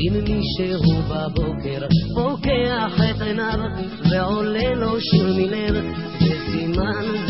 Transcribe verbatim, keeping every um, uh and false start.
אם מישהו בבוקר פוקח את עיניו ועולה לו שיר מלב, זה סימן